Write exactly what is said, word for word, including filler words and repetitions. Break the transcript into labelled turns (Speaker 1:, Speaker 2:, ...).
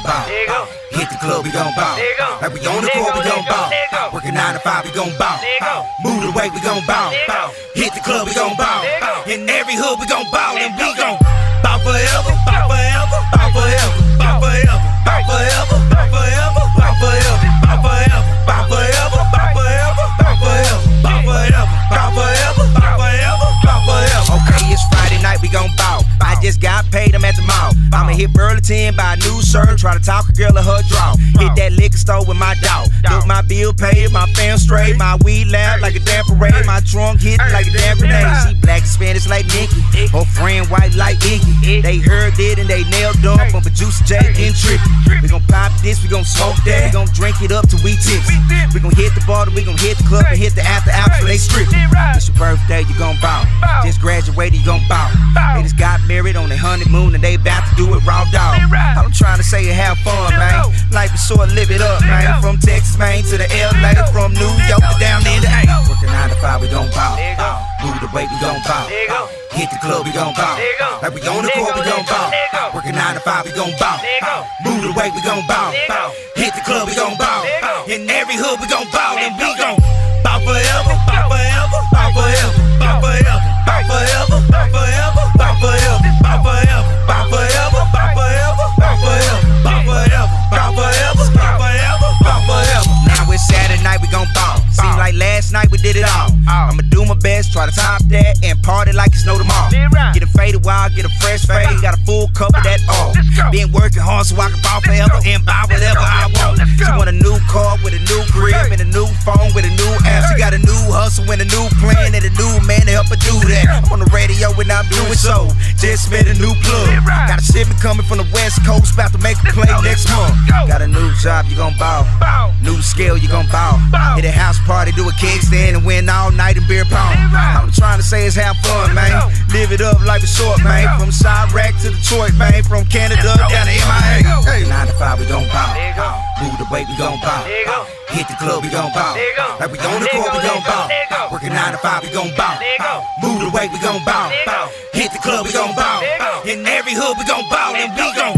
Speaker 1: ball. Hit the club, we gon' ball. Like we on the court, we gon' ball. Working nine to five, we gon' ball. Move the way, we gon' ball. Hit the club, we gon' ball. In every hood, we gon' ball, and we gon' ball forever, ball forever, ball forever, ball forever, ball forever, ball forever, ball forever, ball forever, ball forever, ball forever, ball forever, ball forever, ball forever, ball forever, ball forever. Okay, it's Friday night, we gon' ball. I just got paid, I'm at the mall. I'ma hit Burlington, buy a new shirt, try to talk a girl of her draw. Hit that liquor store with my dog. Look my bill paid, my fam straight, my weed loud like a damn parade, my trunk hitting like a damn grenade. She black and Spanish like Nikki, her friend white like Iggy. They heard it and they nailed dump, but Juicy J getting tricky. We gon' pop this, we gon' smoke that, we gon' drink it up till we tipsy. We gon' hit the bar, we gon' hit the club and hit the after hours so they strip. It's your birthday, you gon' ball. Just graduated, you gon' ball. They just got married on their honeymoon and they bout to do it raw dog. I'm trying to say have fun, man. Life is short, live it up, man. From Texas, Maine to the L A, from New York to down in the A. Working nine to five, we gon' ball. Move the way, we gon' ball. Hit the club, we gon' ball. Like we on the court, we gon' ball. Working nine to five, we gon' ball. Move the way, we gon' ball. Hit the club, we gon' ball. In every hood, we gon' ball, and we gon' ball forever, ball forever, ball forever, ball forever, ball forever, ball forever, ball forever, ball forever, ball forever, ball forever, ball forever, ball forever, ball forever, ball forever, ball forever. Now it's Saturday night, we gon' ball. Seems like last night we did it all. I'ma do my best, try to top that, and party like it's no tomorrow. Get a faded wild, get a fresh fade, got a full cup of that all. Been working hard so I can ball forever and buy whatever I want. She want a new car with a new crib and a new phone with a new app. She got a new hustle and a new plan and a new man to help her do that. I'm on the radio and I'm doing so. Just met a new plug. Got a shipment coming from the West Coast, about to make a play next month. Got a new job, you gon' ball. New scale, you gon' ball. Hit a house party, do a kickstand and win all night in beer pong. I'm trying to say is have fun, man. Live it up like it's short, man. From Chirac to Detroit, man. From Canada down to M I A. Hey. nine to five, we gon' ball. Move the way, we gon' ball. Hit the club, we gon' ball. Like we on the court, we gon' ball. Working nine to five, we gon' ball. Move the way, we gon' ball. Hit the club, we gon' ball. In every hood, we gon' ball, and we gon'